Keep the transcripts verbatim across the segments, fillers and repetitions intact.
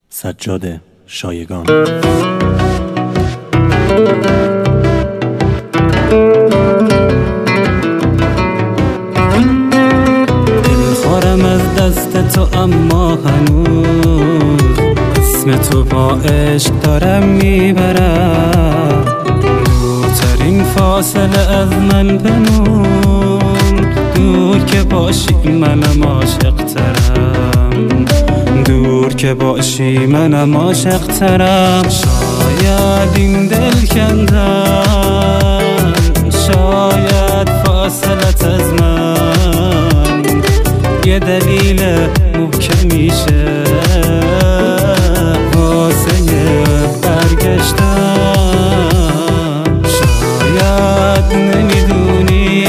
سجاد شایگان. دلخورم از دست تو اما هنوز اسم تو با عشق دارم میبرم. دورترین فاصله از من بمون، دور که باشی منم عاشق ترم، دور که باشی منم عاشق ترم. شاید این دل کندن، شاید فاصلت از من یه دلیل محکمیشه واسه برگشتن. شاید نمیدونی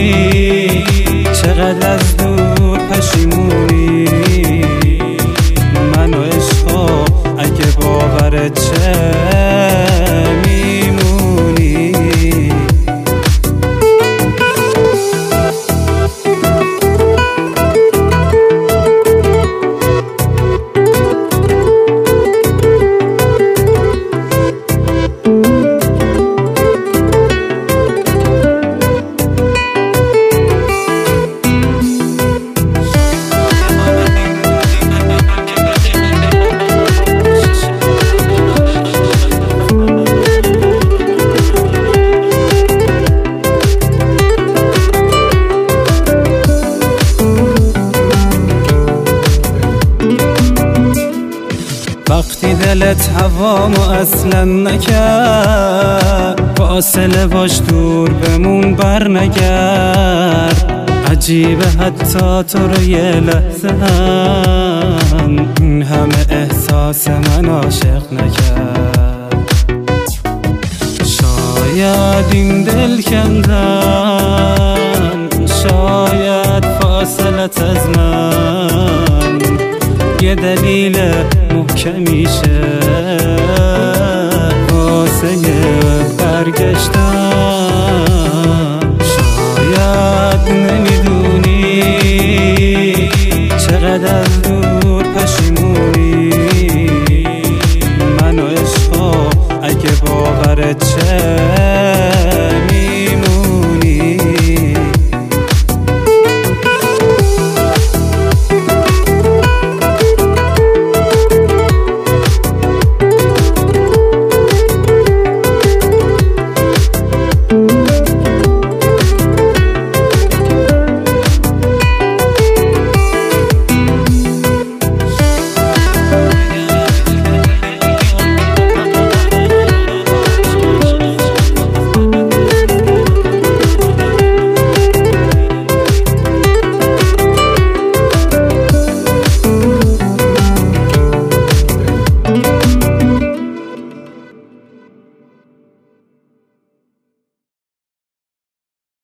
چقدر از دور پشیمونی من و عشقا، اگه باورت چه میمونی. وقتی دلت هوامو اصلا نکرد، فاصله باش دور بمون بر نگرد. عجیبه حتی تو رو یه لحظه هم این همه احساس من عاشق نکرد. شاید این دل کندن، شاید فاصلت از من یه دلیل محکمیشه واسه برگشتن.